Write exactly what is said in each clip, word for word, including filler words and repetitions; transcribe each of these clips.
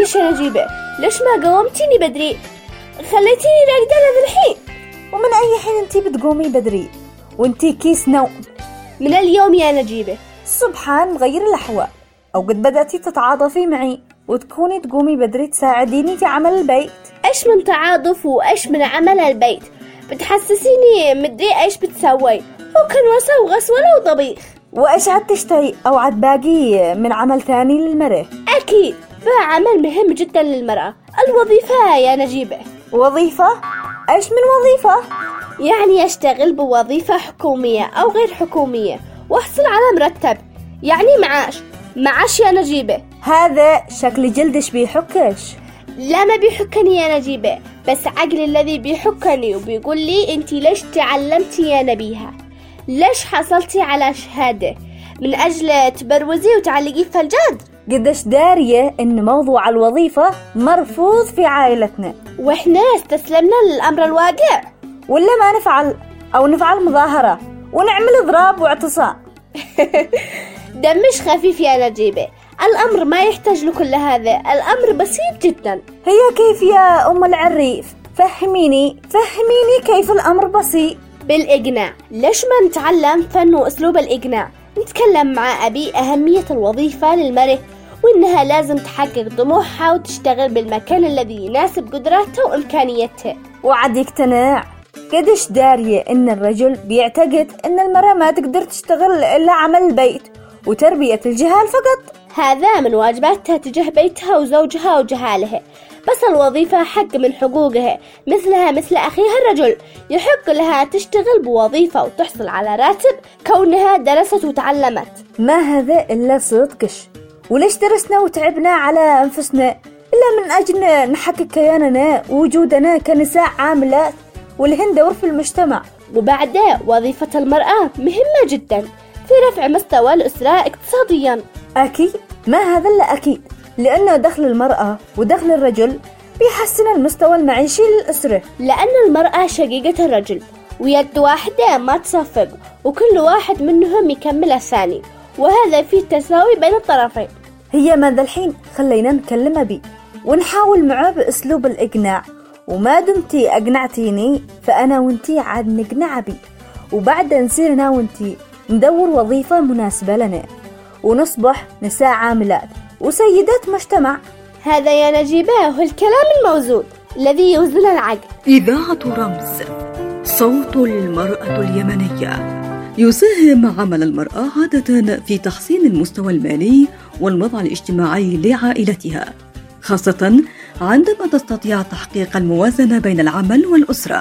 ليش يا نجيبة؟ ليش ما قومتيني بدري؟ خليتيني راقدة لهذا الحين. ومن أي حين أنتي بتقومي بدري؟ وأنتي كيس نوم. من اليوم يا نجيبة. سبحان مغير الأحوال. أو قد بدأتي تتعاطفي معي وتكوني تقومي بدري تساعديني في عمل البيت. إيش من تعاطف وإيش من عمل البيت؟ بتحسسيني مدري إيش بتسوي، وكنوسة وغسولة وطبيخ. وإيش عاد تشتهي أو عاد باقي من عمل ثاني للمرأة؟ أكيد فعمل مهم جدا للمرأة، الوظيفة يا نجيبة. وظيفة؟ إيش من وظيفة؟ يعني أشتغل بوظيفة حكومية أو غير حكومية وأحصل على مرتب، يعني معاش. معاش يا نجيبة. هذا شكل جلدش بيحكش. لا ما بيحكني يا نجيبة، بس عقلي الذي بيحكني وبيقول لي انتي ليش تعلمتي يا نبيها؟ ليش حصلتي على شهادة؟ من أجل تبروزي وتعلقي في الجد؟ قديش دارية إن موضوع الوظيفة مرفوض في عائلتنا، وإحنا استسلمنا للأمر الواقع. ولا ما نفعل أو نفعل مظاهرة ونعمل إضراب واعتصام. دمش خفيف يا نجيبة، الأمر ما يحتاج لكل هذا، الأمر بسيط جدا. هي كيف يا أم العريف؟ فهميني فهميني كيف الأمر بسيط. بالإقناع. ليش ما نتعلم فن وأسلوب الإقناع؟ نتكلم مع أبي أهمية الوظيفة للمرأة، وإنها لازم تحقق طموحها وتشتغل بالمكان الذي يناسب قدراتها وإمكانياتها. وعد يقتنع. قديش دارية إن الرجل بيعتقد إن المرأة ما تقدر تشتغل إلا عمل البيت وتربية الجهال فقط. هذا من واجباتها تجاه بيتها وزوجها وجهالها، بس الوظيفة حق من حقوقها، مثلها مثل أخيها الرجل. يحق لها تشتغل بوظيفة وتحصل على راتب كونها درست وتعلمت. ما هذا إلا صدقش. وليش درسنا وتعبنا على أنفسنا إلا من أجل نحقق كياننا ووجودنا كنساء عاملات ولهن دور في المجتمع. وبعدها وظيفة المرأة مهمة جدا في رفع مستوى الأسرة اقتصاديا. أكيد، ما هذا إلا أكيد، لأنه دخل المرأة ودخل الرجل بيحسن المستوى المعيشي للأسرة. لأن المرأة شقيقة الرجل، ويد واحدة ما تصفق، وكل واحد منهم يكمل الثاني، وهذا فيه تساوي بين الطرفين. هي ماذا الحين خلينا نكلم بي ونحاول معه بأسلوب الإقناع، وما دمتي أقنعتيني فأنا وانتي عاد نقنع بي، وبعد نصير أنا وانتي ندور وظيفة مناسبة لنا ونصبح نساء عاملات وسيدات مجتمع. هذا يا نجيبة هو الكلام الموزون الذي يوزن العقل. إذاعة رمز، صوت المرأة اليمنية. يساهم عمل المرأة عادة في تحسين المستوى المالي والوضع الاجتماعي لعائلتها، خاصة عندما تستطيع تحقيق الموازنة بين العمل والأسرة.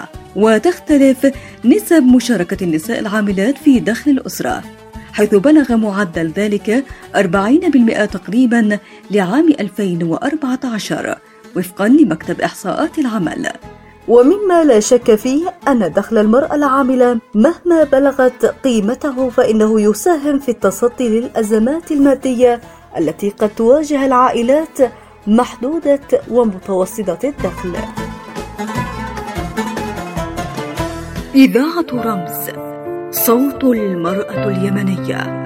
وتختلف نسب مشاركة النساء العاملات في دخل الأسرة، حيث بلغ معدل ذلك أربعين بالمئة تقريبا لعام ألفين وأربعة عشر وفقا لمكتب إحصاءات العمل. ومما لا شك فيه أن دخل المرأة العاملة مهما بلغت قيمته فإنه يساهم في التصدي للأزمات المادية التي قد تواجه العائلات محدودة ومتوسطة الدخل. إذاعة رمز، صوت المرأة اليمنية.